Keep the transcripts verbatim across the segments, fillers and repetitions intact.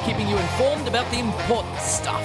keeping you informed about the important stuff.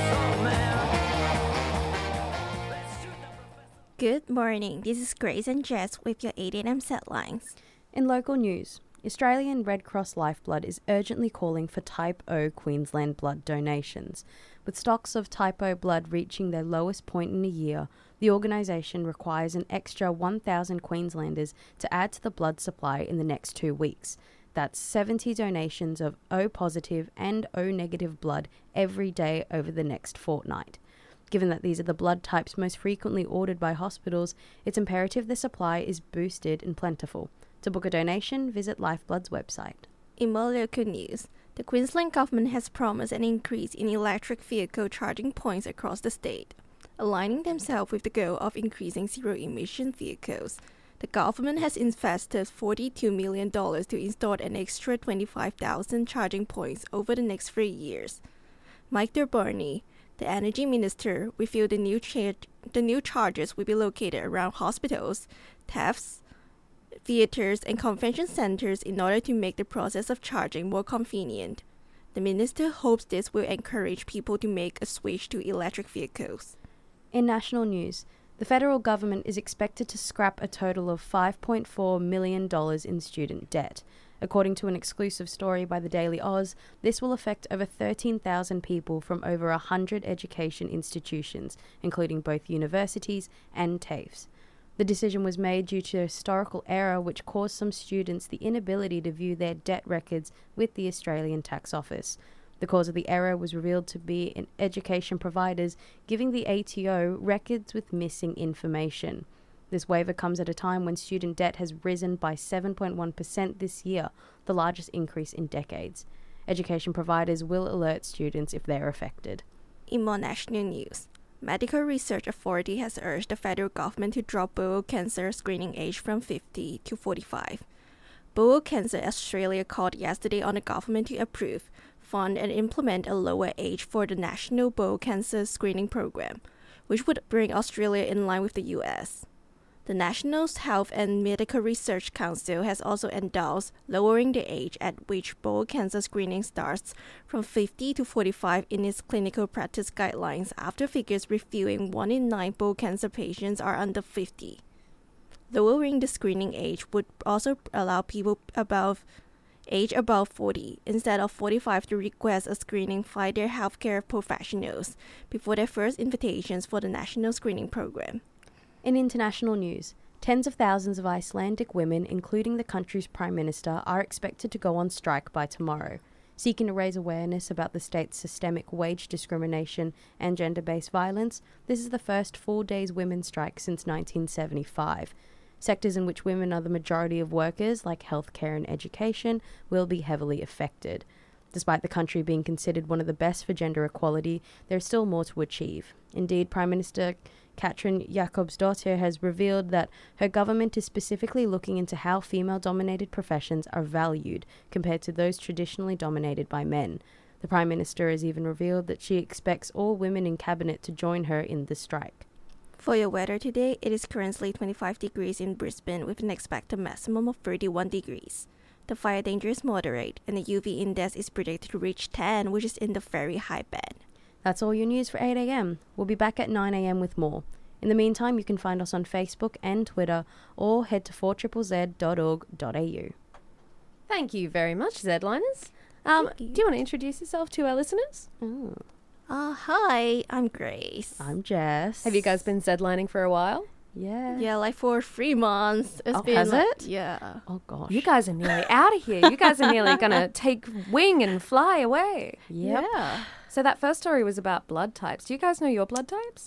Good morning, this is Grace and Jess with your eight a.m. headlines. In local news, Australian Red Cross Lifeblood is urgently calling for Type O Queensland blood donations. With stocks of Type O blood reaching their lowest point in a year, the organisation requires an extra one thousand Queenslanders to add to the blood supply in the next two weeks. That's seventy donations of O positive and O negative blood every day over the next fortnight. Given that these are the blood types most frequently ordered by hospitals, it's imperative the supply is boosted and plentiful. To book a donation, visit Lifeblood's website. In more local news, the Queensland government has promised an increase in electric vehicle charging points across the state, aligning themselves with the goal of increasing zero-emission vehicles. The government has invested forty-two million dollars to install an extra twenty-five thousand charging points over the next three years. Mike D'Urberny, the Energy Minister, revealed the new, cha- the new chargers will be located around hospitals, thefts, theaters, and convention centers in order to make the process of charging more convenient. The minister hopes this will encourage people to make a switch to electric vehicles. In national news, the federal government is expected to scrap a total of five point four million dollars in student debt. According to an exclusive story by the Daily Oz, this will affect over thirteen thousand people from over one hundred education institutions, including both universities and TAFEs. The decision was made due to a historical error which caused some students the inability to view their debt records with the Australian Tax Office. The cause of the error was revealed to be in education providers giving the A T O records with missing information. This waiver comes at a time when student debt has risen by seven point one percent this year, the largest increase in decades. Education providers will alert students if they are affected. In more national news, Medical Research Authority has urged the federal government to drop bowel cancer screening age from fifty to forty-five. Bowel Cancer Australia called yesterday on the government to approve, fund and implement a lower age for the National Bowel Cancer Screening Program, which would bring Australia in line with the U S. The National Health and Medical Research Council has also endorsed lowering the age at which bowel cancer screening starts from fifty to forty-five in its clinical practice guidelines after figures revealing one in nine bowel cancer patients are under fifty. Lowering the screening age would also allow people above age above forty instead of forty-five to request a screening by their healthcare professionals before their first invitations for the national screening program. In international news, tens of thousands of Icelandic women, including the country's prime minister, are expected to go on strike by tomorrow, seeking to raise awareness about the state's systemic wage discrimination and gender-based violence. This is the first full-days women's strike since nineteen seventy-five. Sectors in which women are the majority of workers, like healthcare and education, will be heavily affected. Despite the country being considered one of the best for gender equality, there is still more to achieve. Indeed, Prime Minister Katrin Jakobsdottir has revealed that her government is specifically looking into how female-dominated professions are valued compared to those traditionally dominated by men. The Prime Minister has even revealed that she expects all women in cabinet to join her in the strike. For your weather today, it is currently twenty-five degrees in Brisbane with an expected maximum of thirty-one degrees. The fire danger is moderate and the U V index is predicted to reach ten, which is in the very high band. That's all your news for eight a.m. We'll be back at nine a.m. with more. In the meantime, you can find us on Facebook and Twitter or head to four z z z dot org dot a u. Thank you very much, Zedliners. Um, do you want to introduce yourself to our listeners? Oh. Uh, hi, I'm Grace. I'm Jess. Have you guys been Zedlining for a while? Yeah. Yeah, like for three months. It's Oh, been has like- it? Yeah. Oh, gosh. You guys are nearly out of here. You guys are nearly going to take wing and fly away. Yep. Yeah. So that first story was about blood types. Do you guys know your blood types?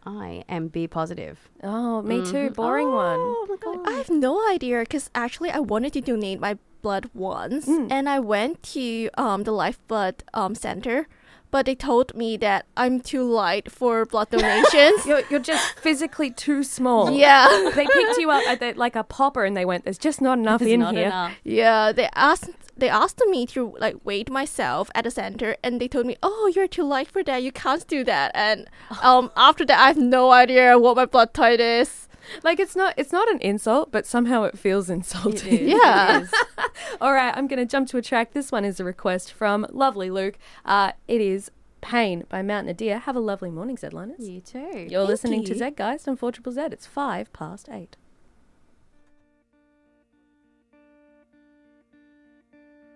I am B positive. Oh, me too. Mhm. Boring one. Oh, my God. I have no idea because actually I wanted to donate my blood once Mm. and I went to um the Lifeblood um center, but they told me that I'm too light for blood donations. You're, you're just physically too small. Yeah. They picked you up at the, like a popper and they went, there's just not enough There's in not here. enough. Yeah, they asked they asked me to like weight myself at the center, and they told me, "Oh, you're too light for that. You can't do that." And um, after that, I have no idea what my blood type is. Like, it's not it's not an insult, but somehow it feels insulting. It is. Yeah. It is. All right, I'm going to jump to a track. This one is a request from lovely Luke. Uh, it is Pain by Mountain Deer. Have a lovely morning, Zedliners. You too. You're listening to you. Zedgeist on four triple Z. It's five past eight.